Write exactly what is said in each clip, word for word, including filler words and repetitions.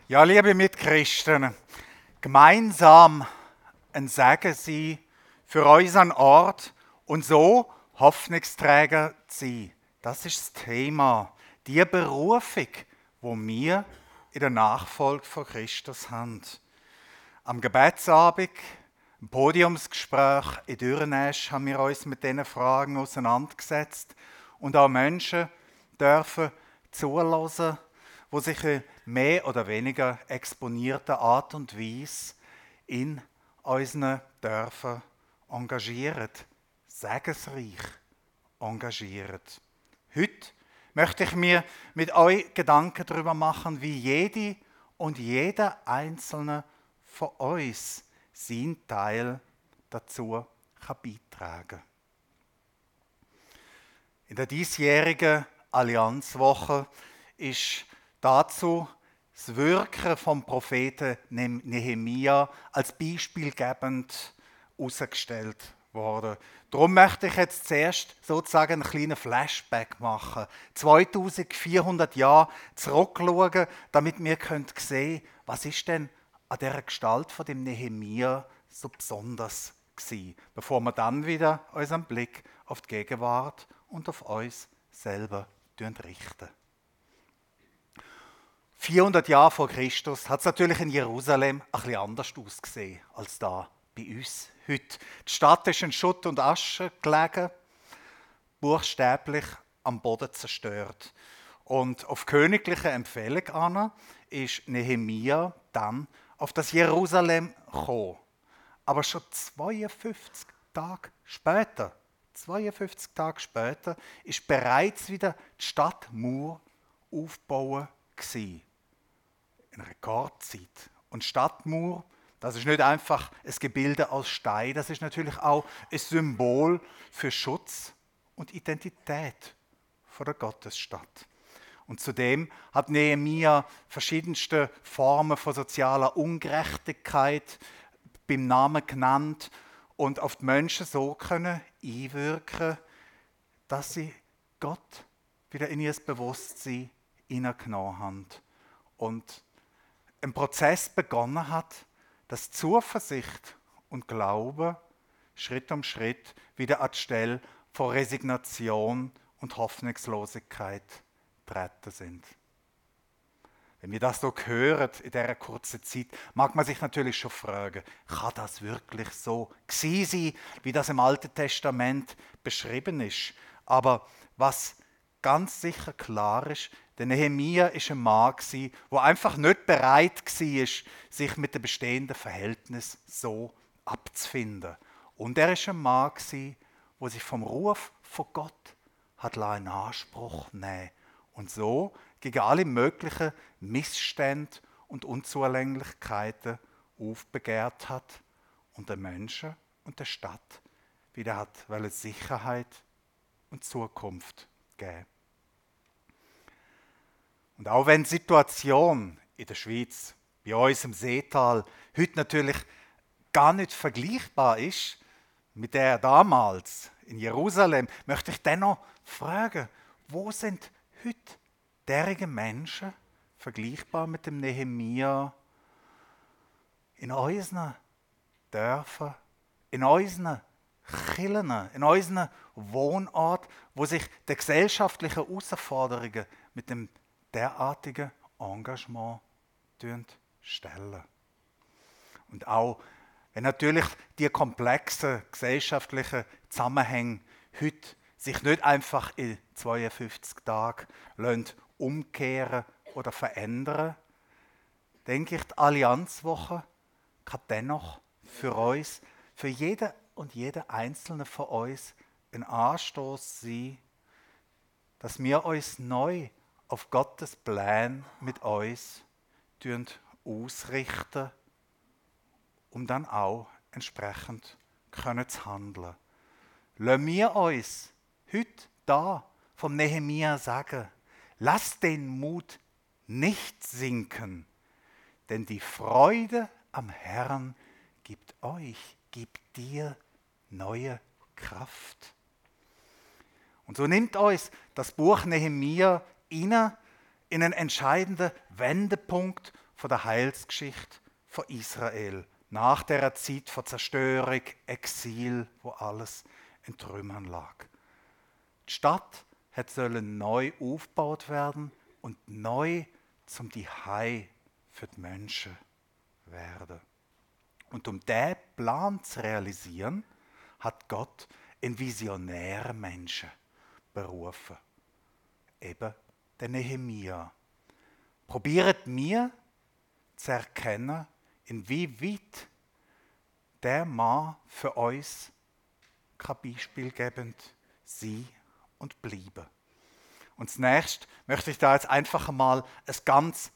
Ja, liebe Mitchristen, gemeinsam ein Segen sein für unseren Ort und so Hoffnungsträger zu sein. Das ist das Thema, die Berufung, wo wir in der Nachfolge von Christus haben. Am Gebetsabend, im Podiumsgespräch in Dürrenesch haben wir uns mit diesen Fragen auseinandergesetzt und auch Menschen dürfen zuhören, wo sich in mehr oder weniger exponierter Art und Weise in unseren Dörfern engagieren, segensreich engagieren. Heute möchte ich mir mit euch Gedanken darüber machen, wie jede und jeder einzelne von uns seinen Teil dazu kann beitragen kann. In der diesjährigen Allianzwoche ist dazu das Wirken vom Propheten Nehemia als beispielgebend herausgestellt worden. Darum möchte ich jetzt zuerst sozusagen einen kleinen Flashback machen. zweitausendvierhundert Jahre zurückschauen, damit wir sehen können, was ist denn an dieser Gestalt von dem Nehemia so besonders gewesen, bevor wir dann wieder unseren Blick auf die Gegenwart und auf uns selber richten. vierhundert Jahre vor Christus hat es natürlich in Jerusalem ein bisschen anders ausgesehen als da bei uns heute. Die Stadt ist in Schutt und Asche gelegen, buchstäblich am Boden zerstört. Und auf königliche Empfehlung an ist Nehemia dann auf das Jerusalem gekommen. Aber schon zweiundfünfzig Tage später, zweiundfünfzig Tage später, ist bereits wieder die Stadtmauer aufgebaut gewesen. In Rekordzeit. Und Stadtmauer, das ist nicht einfach ein Gebilde aus Stein, das ist natürlich auch ein Symbol für Schutz und Identität von der Gottesstadt. Und zudem hat Nehemia verschiedenste Formen von sozialer Ungerechtigkeit beim Namen genannt und auf die Menschen so können einwirken, dass sie Gott wieder in ihr Bewusstsein hineingenommen haben und ein Prozess begonnen hat, dass Zuversicht und Glaube Schritt um Schritt wieder an die Stelle von Resignation und Hoffnungslosigkeit treten sind. Wenn wir das so hören in dieser kurzen Zeit, mag man sich natürlich schon fragen, kann das wirklich so gewesen sein, wie das im Alten Testament beschrieben ist? Aber was ganz sicher klar ist, der Nehemia war ein Mann, der einfach nicht bereit war, sich mit dem bestehenden Verhältnis so abzufinden. Und er war ein Mann, der sich vom Ruf von Gott hat in Anspruch nehmen und so gegen alle möglichen Missstände und Unzulänglichkeiten aufbegehrt hat und den Menschen und der Stadt wieder hat Sicherheit und Zukunft geben. Und auch wenn die Situation in der Schweiz, bei uns im Seetal, heute natürlich gar nicht vergleichbar ist mit der damals in Jerusalem, möchte ich dennoch fragen, wo sind heute derige Menschen vergleichbar mit dem Nehemia in unseren Dörfern, in unseren Kirchen, in unseren Wohnort, wo sich die gesellschaftlichen Herausforderungen mit dem derartigen Engagement stellen. Und auch wenn natürlich die komplexen gesellschaftlichen Zusammenhänge heute sich nicht einfach in zweiundfünfzig Tagen umkehren oder verändern, denke ich, die Allianzwoche kann dennoch für uns, für jeden und jede einzelne von uns ein Anstoß sein, dass wir uns neu auf Gottes Plan mit uns ausrichten, um dann auch entsprechend können zu handeln. Lassen wir uns heute da vom Nehemia sagen, lasst den Mut nicht sinken, denn die Freude am Herrn gibt euch, gibt dir neue Kraft. Und so nimmt uns das Buch Nehemia rein in einen entscheidenden Wendepunkt von der Heilsgeschichte von Israel. Nach der Zeit von Zerstörung, Exil, wo alles in Trümmern lag. Die Stadt hat sollen neu aufgebaut werden und neu zum die Hai für die Menschen werden. Und um diesen Plan zu realisieren, hat Gott einen visionären Menschen berufen. Eben den Nehemia. Probiert mir zu erkennen, inwieweit der Mann für uns kein beispielgebend sein und bleiben. Und zunächst möchte ich da jetzt einfach mal ein ganz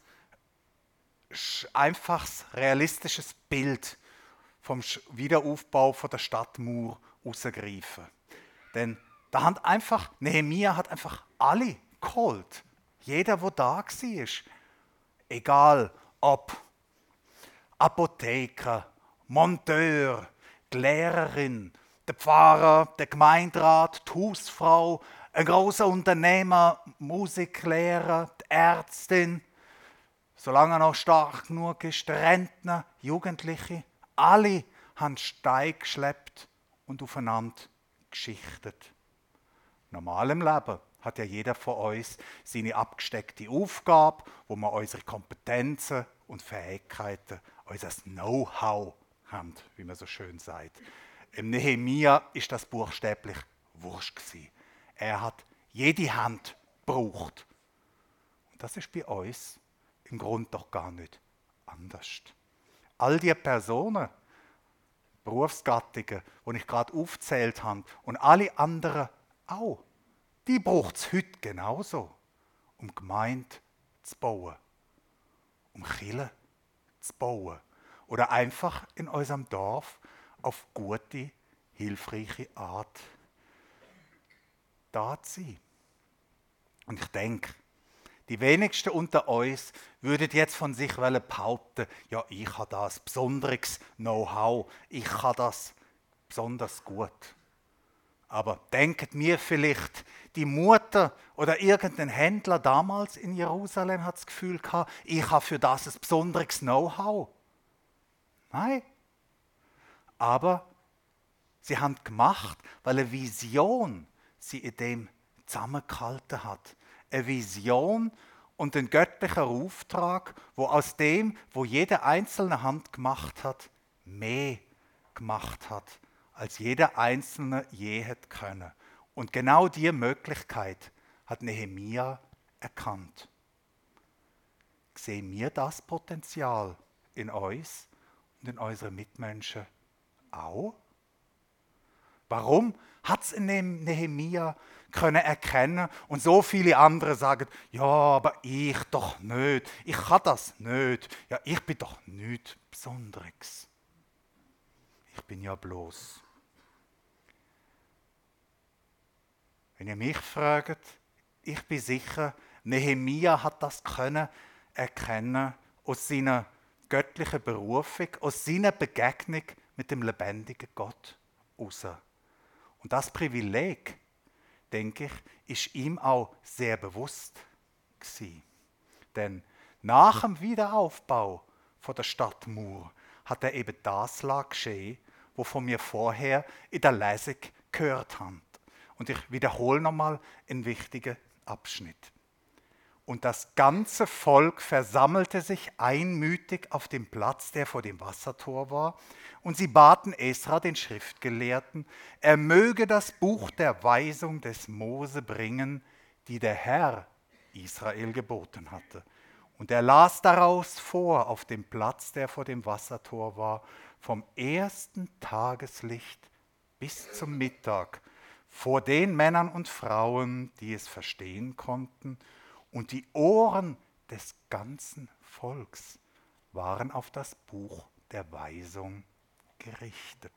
einfaches, realistisches Bild vom Wiederaufbau von der Stadtmauer rausgreifen. Denn da hat einfach, Nehemia hat einfach alle geholt. Jeder, der da war. Egal ob Apotheker, Monteur, die Lehrerin, der Pfarrer, der Gemeinderat, die Hausfrau, ein großer Unternehmer, Musiklehrer, die Ärztin, solange er noch stark genug ist, der Rentner, Jugendliche, alle haben Steine geschleppt und aufeinander geschichtet. Normal im Leben hat ja jeder von uns seine abgesteckte Aufgabe, wo wir unsere Kompetenzen und Fähigkeiten, unser Know-how haben, wie man so schön sagt. Im Nehemia ist das buchstäblich wurscht gewesen. Er hat jede Hand gebraucht. Und das ist bei uns im Grunde doch gar nicht anders. All die Personen, Berufsgattungen, die ich gerade aufgezählt habe, und alle anderen auch, die braucht es heute genauso, um Gemeinde zu bauen, um Kirche zu bauen oder einfach in unserem Dorf auf gute, hilfreiche Art da zu sein. Und ich denke, die wenigsten unter uns würden jetzt von sich behaupten, ja, ich habe das besonderes Know-how, ich kann das besonders gut. Aber denkt mir vielleicht, die Mutter oder irgendein Händler damals in Jerusalem hat das Gefühl gehabt, ich habe für das ein besonderes Know-how. Nein. Aber sie haben gemacht, weil eine Vision sie in dem zusammengehalten hat. Eine Vision und ein göttlicher Auftrag, wo aus dem, wo jede einzelne Hand gemacht hat, mehr gemacht hat, als jeder Einzelne je hätte können. Und genau diese Möglichkeit hat Nehemia erkannt. Sehen wir das Potenzial in uns und in unseren Mitmenschen auch? Warum hat es in Nehemia können erkennen und so viele andere sagen, ja, aber ich doch nicht, ich kann das nicht, ja, ich bin doch nichts Besonderes. Ich bin ja bloß. Wenn ihr mich fragt, ich bin sicher, Nehemia hat das können erkennen aus seiner göttlichen Berufung, aus seiner Begegnung mit dem lebendigen Gott heraus. Und das Privileg, denke ich, ist ihm auch sehr bewusst gewesen. Denn nach dem Wiederaufbau von der Stadtmauer hat er eben das geschehen, wovon wir vorher in der Lesung gehört haben. Und ich wiederhole nochmal einen wichtigen Abschnitt. Und das ganze Volk versammelte sich einmütig auf dem Platz, der vor dem Wassertor war, und sie baten Esra, den Schriftgelehrten, er möge das Buch der Weisung des Mose bringen, die der Herr Israel geboten hatte. Und er las daraus vor auf dem Platz, der vor dem Wassertor war, vom ersten Tageslicht bis zum Mittag, vor den Männern und Frauen, die es verstehen konnten, und die Ohren des ganzen Volks waren auf das Buch der Weisung gerichtet.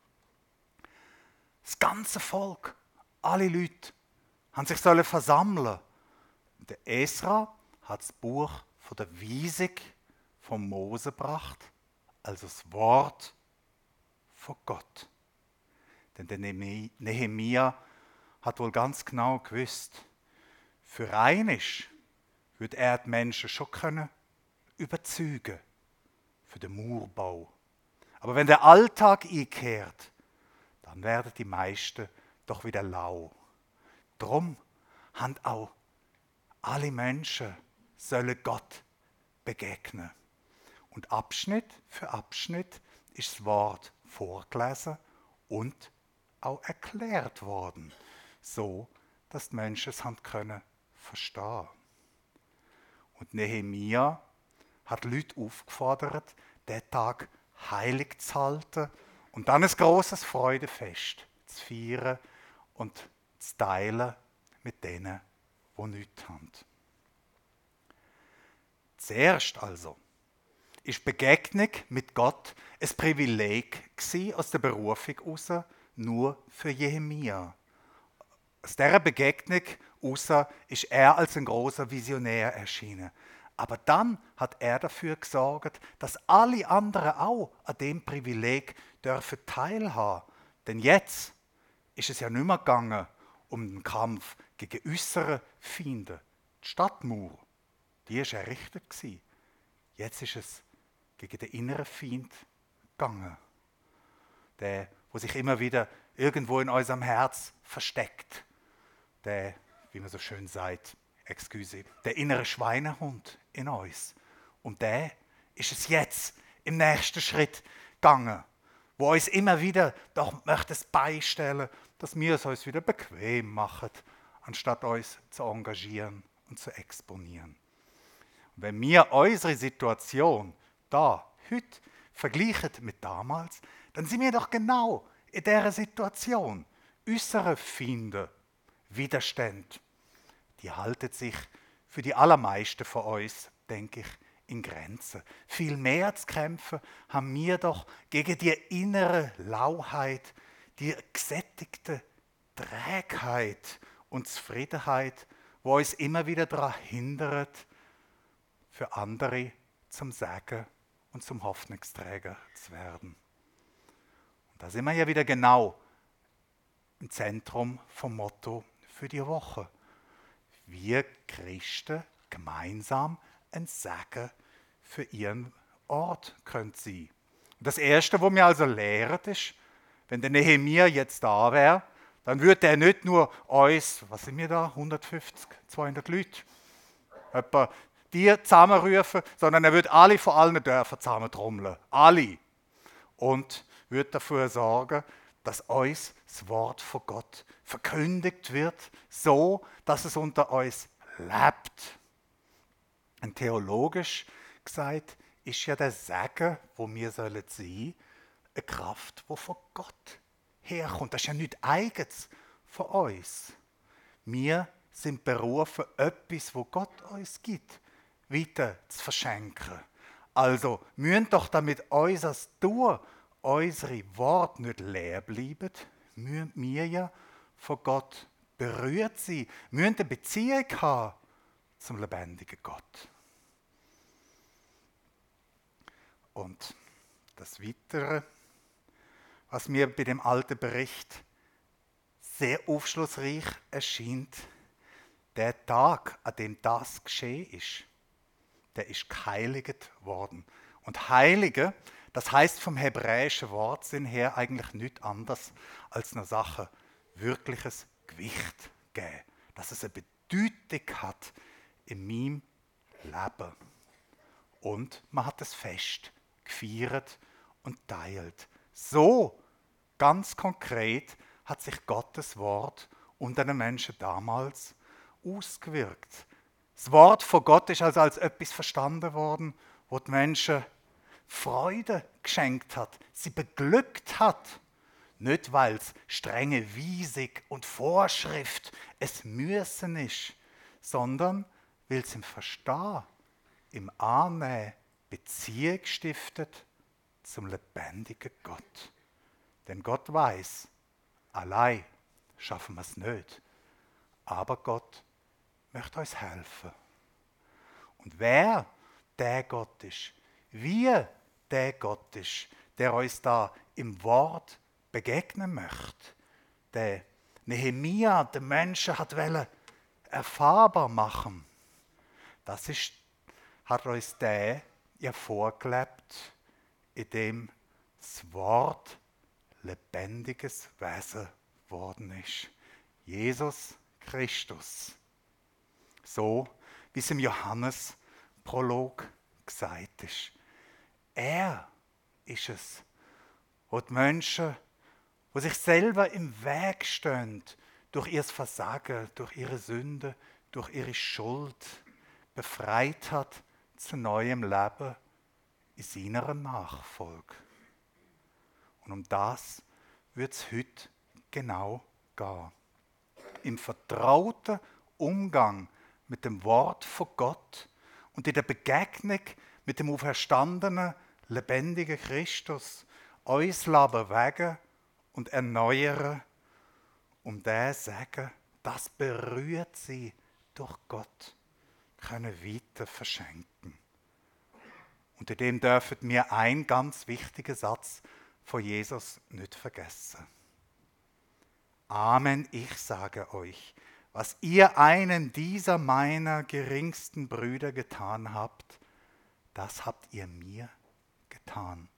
Das ganze Volk, alle Leute, haben sich sollen versammeln. Und der Esra hat das Buch von der Weisung von Mose gebracht, also das Wort von Gott. Denn der Nehemia hat wohl ganz genau gewusst, für einisch würde er die Menschen schon können überzeugen für den Mauerbau. Aber wenn der Alltag einkehrt, dann werden die meisten doch wieder lau. Drum haben auch alle Menschen sollen Gott begegnen. Und Abschnitt für Abschnitt ist das Wort vorgelesen und auch erklärt worden, so dass die Menschen es haben können verstehen. Und Nehemia hat Leute aufgefordert, den Tag heilig zu halten und dann ein grosses Freudefest zu feiern und zu teilen mit denen, die nichts haben. Zuerst also ist Begegnung mit Gott ein Privileg gewesen, aus der Berufung heraus, nur für Nehemia. Aus dieser Begegnung heraus ist er als ein großer Visionär erschienen. Aber dann hat er dafür gesorgt, dass alle anderen auch an dem Privileg dürfen teilhaben. Denn jetzt ist es ja nicht mehr gegangen um den Kampf gegen äußere Feinde. Die Stadtmauer, die war errichtet. Jetzt ist es gegen den inneren Feind gegangen. Der, wo sich immer wieder irgendwo in unserem Herz versteckt. Der, wie man so schön sagt, excuse, der innere Schweinehund in uns. Und der ist es jetzt im nächsten Schritt gegangen, wo uns immer wieder doch möchte es beistellen, dass wir es uns wieder bequem machen, anstatt uns zu engagieren und zu exponieren. Und wenn wir unsere Situation da, heute, vergleichen mit damals, dann sind wir doch genau in dieser Situation. Unsere Feinde, Widerstände, die halten sich für die allermeisten von uns, denke ich, in Grenzen. Viel mehr zu kämpfen haben wir doch gegen die innere Lauheit, die gesättigte Trägheit und Zufriedenheit, wo uns immer wieder daran hindert, für andere zum Sagen und zum Hoffnungsträger zu werden. Und da sind wir ja wieder genau im Zentrum vom Motto für die Woche. Wir Christen gemeinsam ein Sagen für ihren Ort können sein. Und das Erste, was wir also lehren, ist, wenn der Nehemia jetzt da wäre, dann würde er nicht nur uns, was sind wir da, hundertfünfzig, zweihundert Leute, etwa die zusammenrufen, sondern er würde alle von allen Dörfern zusammentrommeln. Alle. Und würde dafür sorgen, dass uns das Wort von Gott verkündigt wird, so, dass es unter uns lebt. Und theologisch gesagt ist ja der Segen, wo wir sollen sein, eine Kraft, die von Gott herkommt. Das ist ja nichts Eigenes von uns. Wir sind berufen, etwas, wo Gott uns gibt, weiter zu verschenken. Also müssen doch damit unser Tun, unsere Worte nicht leer bleiben, müssen wir ja von Gott berührt sein, müssen eine Beziehung haben zum lebendigen Gott. Und das Weitere, was mir bei dem alten Bericht sehr aufschlussreich erscheint, der Tag, an dem das geschehen ist, der ist geheiligt worden. Und Heilige, das heißt vom hebräischen Wortsinn her eigentlich nichts anderes als einer Sache wirkliches Gewicht geben. Dass es eine Bedeutung hat in meinem Leben. Und man hat es fest gefeiert und teilt. So, ganz konkret, hat sich Gottes Wort unter den Menschen damals ausgewirkt. Das Wort von Gott ist also als etwas verstanden worden, wo die Menschen Freude geschenkt hat, sie beglückt hat. Nicht, weil es strenge Weisung und Vorschrift es Müssen ist, sondern weil es im Verstehen, im Annehmen Beziehung stiftet zum lebendigen Gott. Denn Gott weiß, allein schaffen wir es nicht. Aber Gott möchte uns helfen. Und wer der Gott ist, wie der Gott ist, der uns da im Wort begegnen möchte, der Nehemia den Menschen hat wollen erfahrbar machen, Das ist, hat uns der ja vorgelebt, indem das Wort lebendiges Wesen worden ist. Jesus Christus. So, wie es im Johannes-Prolog gesagt ist. Er ist es, wo die Menschen, wo sich selber im Weg stehen, durch ihr Versagen, durch ihre Sünde, durch ihre Schuld, befreit hat zu neuem Leben in seiner Nachfolge. Und um das wird es heute genau gehen. Im vertrauten Umgang mit dem Wort von Gott und in der Begegnung mit dem auferstandenen, lebendigen Christus uns bewegen und erneuern, um der sagen, das berührt sie durch Gott, können weiter verschenken. Und in dem dürfen wir einen ganz wichtigen Satz von Jesus nicht vergessen. Amen, ich sage euch, was ihr einen dieser meiner geringsten Brüder getan habt, das habt ihr mir getan.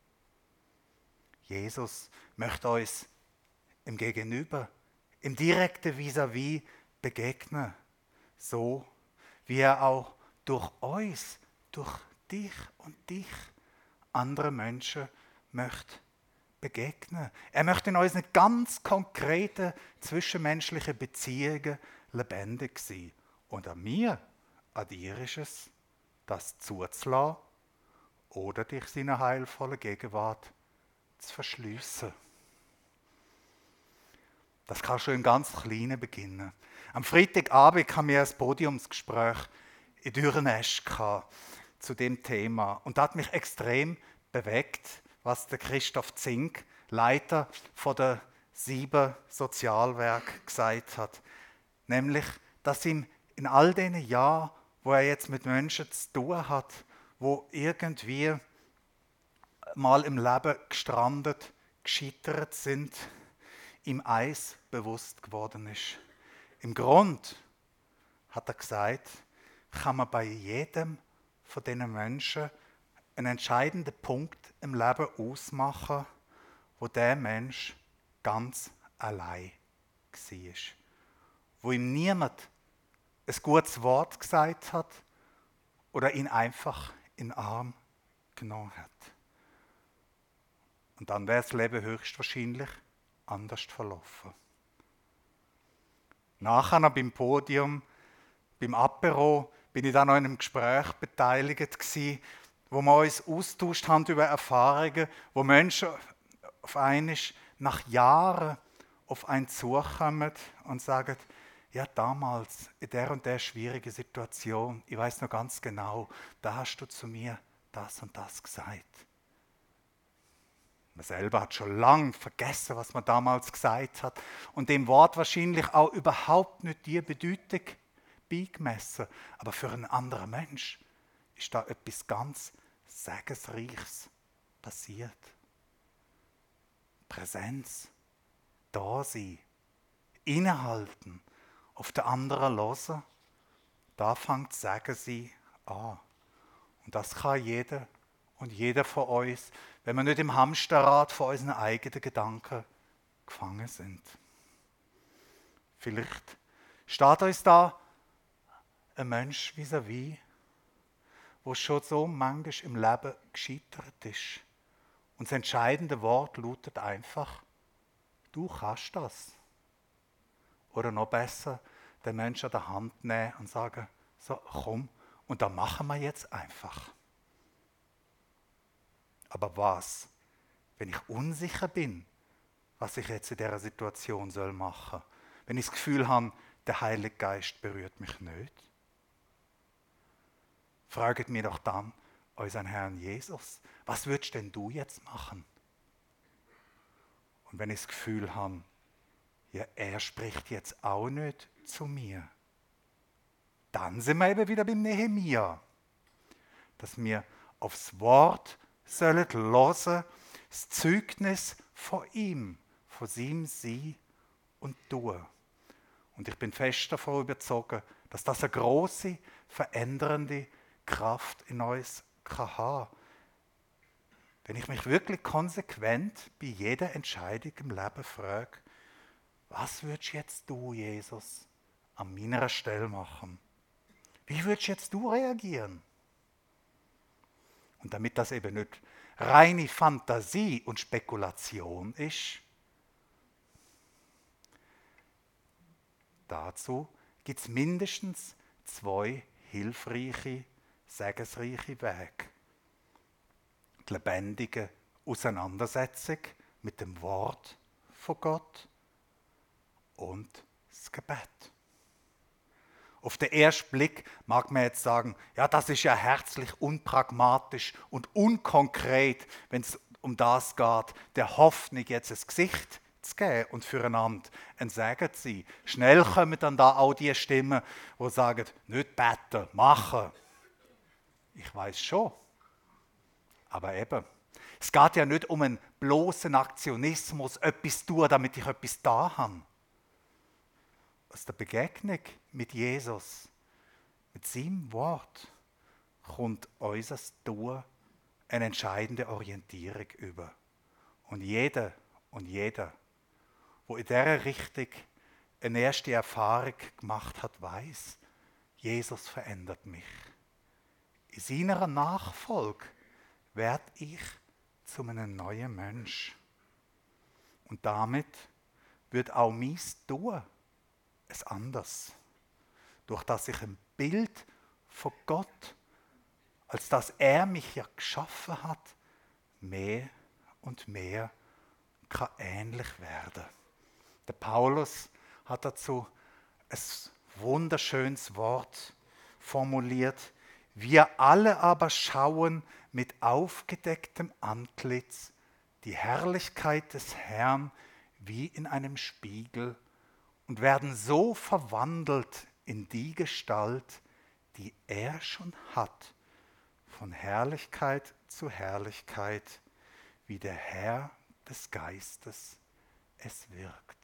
Jesus möchte uns im Gegenüber, im direkten Vis-à-vis begegnen, so wie er auch durch uns, durch dich und dich andere Menschen möchte begegnen. Er möchte in unseren ganz konkreten zwischenmenschlichen Beziehungen lebendig sein. Und an mir, an dir ist es, das zuzulassen oder dich seiner heilvollen Gegenwart zu verschliessen. Das kann schon im ganz Kleinen beginnen. Am Freitagabend haben wir ein Podiumsgespräch in Dürrenäsch zu dem Thema. Und das hat mich extrem bewegt, was der Christoph Zink, Leiter von der sieben Sozialwerk, gesagt hat. Nämlich, dass ihm in all den Jahren, wo er jetzt mit Menschen zu tun hat, wo irgendwie mal im Leben gestrandet, gescheitert sind, ihm eins bewusst geworden ist. Im Grund, hat er gesagt, kann man bei jedem von diesen Menschen einen entscheidenden Punkt im Leben ausmachen, wo der Mensch ganz allein war. Wo ihm niemand ein gutes Wort gesagt hat oder ihn einfach in den Arm genommen hat. Und dann wäre das Leben höchstwahrscheinlich anders verlaufen. Nachher noch beim Podium, beim Apero, bin ich dann noch in einem Gespräch beteiligt gewesen, wo wir uns austauscht haben über Erfahrungen, wo Menschen auf einmal nach Jahren auf einen zukommen und sagen, ja, damals, in der und der schwierigen Situation, ich weiß noch ganz genau, da hast du zu mir das und das gesagt. Man selber hat schon lange vergessen, was man damals gesagt hat und dem Wort wahrscheinlich auch überhaupt nicht die Bedeutung beigemessen. Aber für einen anderen Mensch ist da etwas ganz Segensreiches passiert. Präsenz, Dasein, innehalten, auf den anderen hören, da fängt das Segen an. Und das kann jeder und jeder von uns, wenn wir nicht im Hamsterrad von unseren eigenen Gedanken gefangen sind. Vielleicht steht uns da ein Mensch vis-à-vis, der schon so manchmal im Leben gescheitert ist. Und das entscheidende Wort lautet einfach, du kannst das. Oder noch besser, den Menschen an der Hand nehmen und sagen, so komm, und da machen wir jetzt einfach. Aber was, wenn ich unsicher bin, was ich jetzt in dieser Situation soll machen soll? Wenn ich das Gefühl habe, der Heilige Geist berührt mich nicht? Fraget mir doch dann unseren Herrn Jesus, was würdest denn du jetzt machen? Und wenn ich das Gefühl habe, ja, er spricht jetzt auch nicht zu mir, dann sind wir eben wieder beim Nehemia, dass wir aufs Wort sollen hören, das Zeugnis von ihm, von seinem Sein und Tun. Und ich bin fest davon überzeugt, Dass das eine große, verändernde Kraft in uns kann haben. Wenn ich mich wirklich konsequent bei jeder Entscheidung im Leben frage, was würdest jetzt du, Jesus, an meiner Stelle machen? Wie würdest jetzt du reagieren? Und damit das eben nicht reine Fantasie und Spekulation ist, dazu gibt es mindestens zwei hilfreiche, segensreiche Wege. Die lebendige Auseinandersetzung mit dem Wort von Gott und das Gebet. Auf den ersten Blick mag man jetzt sagen, ja, das ist ja herzlich unpragmatisch und unkonkret, wenn es um das geht, der Hoffnung jetzt ein Gesicht zu geben und füreinander ein Segen zu sein. Schnell kommen dann da auch die Stimmen, die sagen, nicht beten, machen. Ich weiß schon. Aber eben, es geht ja nicht um einen bloßen Aktionismus, etwas tun, damit ich etwas da habe. Aus der Begegnung mit Jesus, mit seinem Wort, kommt unser Tun eine entscheidende Orientierung über. Und jeder und jeder, wo in dieser Richtung eine erste Erfahrung gemacht hat, weiß, Jesus verändert mich. In seiner Nachfolge werde ich zu einem neuen Mensch. Und damit wird auch mein Tun es anders. Durch das ich ein Bild von Gott, als dass er mich ja geschaffen hat, mehr und mehr kann ähnlich werden. Der Paulus hat dazu ein wunderschönes Wort formuliert. Wir alle aber schauen mit aufgedecktem Antlitz die Herrlichkeit des Herrn wie in einem Spiegel und werden so verwandelt in die Gestalt, die er schon hat, von Herrlichkeit zu Herrlichkeit, wie der Herr des Geistes es wirkt.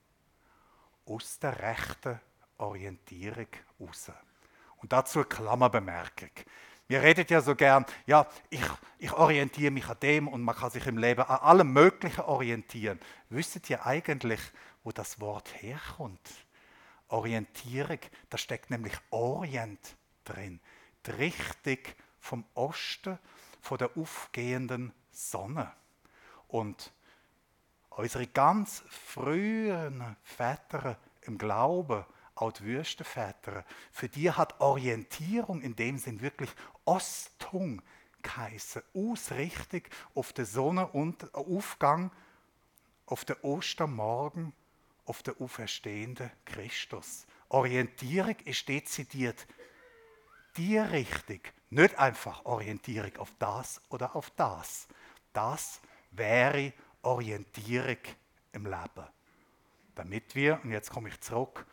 Aus der rechten Orientierung raus. Und dazu eine Klammerbemerkung. Wir reden ja so gern, ja, ich, ich orientiere mich an dem und man kann sich im Leben an allem Möglichen orientieren. Wisst ihr eigentlich, wo das Wort herkommt? Orientierung, da steckt nämlich Orient drin. Die Richtung vom Osten, von der aufgehenden Sonne. Und unsere ganz frühen Väter im Glauben, auch die Wüstenväter, für die hat Orientierung in dem Sinn wirklich Ostung geheißen. Ausrichtung auf den Sonnenaufgang, auf den Ostermorgen, auf den auferstehenden Christus. Orientierung ist dezidiert die Richtung, nicht einfach Orientierung auf das oder auf das. Das wäre Orientierung im Leben. Damit wir, und jetzt komme ich zurück,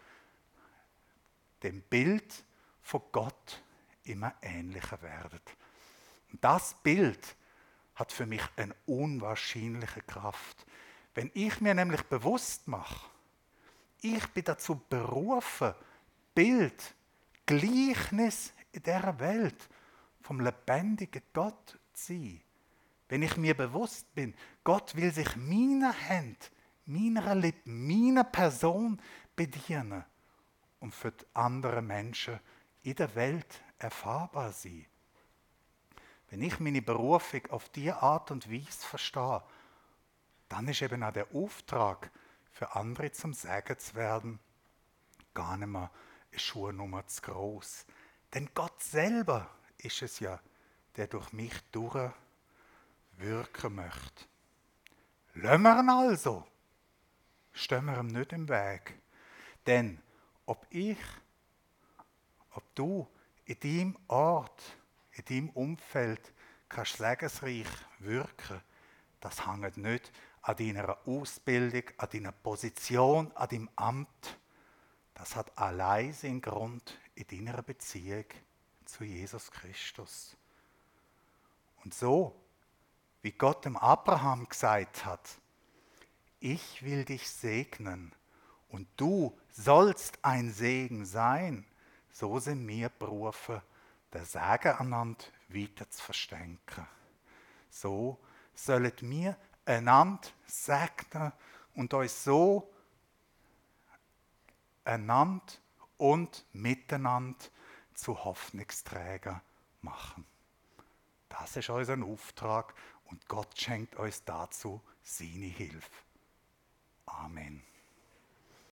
dem Bild von Gott immer ähnlicher werden. Und das Bild hat für mich eine unwahrscheinliche Kraft. Wenn ich mir nämlich bewusst mache, ich bin dazu berufen, Bild, Gleichnis in dieser Welt vom lebendigen Gott zu sein. Wenn ich mir bewusst bin, Gott will sich meiner Hand, meiner Lippen, meiner Person bedienen und für die anderen Menschen in der Welt erfahrbar sein. Wenn ich meine Berufung auf diese Art und Weise verstehe, dann ist eben auch der Auftrag, für andere zum Segen zu werden, gar nicht mehr eine Schuhnummer zu groß. Denn Gott selber ist es ja, der durch mich durchwirken möchte. Lassen wir ihn also, stehen wir ihm nicht im Weg. Denn ob ich, ob du in deinem Ort, in deinem Umfeld kannst segensreich wirken, das hängt nicht an deiner Ausbildung, an deiner Position, an deinem Amt. Das hat allein seinen Grund in deiner Beziehung zu Jesus Christus. Und so, wie Gott dem Abraham gesagt hat, ich will dich segnen und du sollst ein Segen sein, so sind wir berufen, den Segen einander weiter zu verstänken. So sollen wir einander segnen und uns so einander und miteinander zu Hoffnungsträgern machen. Das ist unser Auftrag und Gott schenkt uns dazu seine Hilfe. Amen.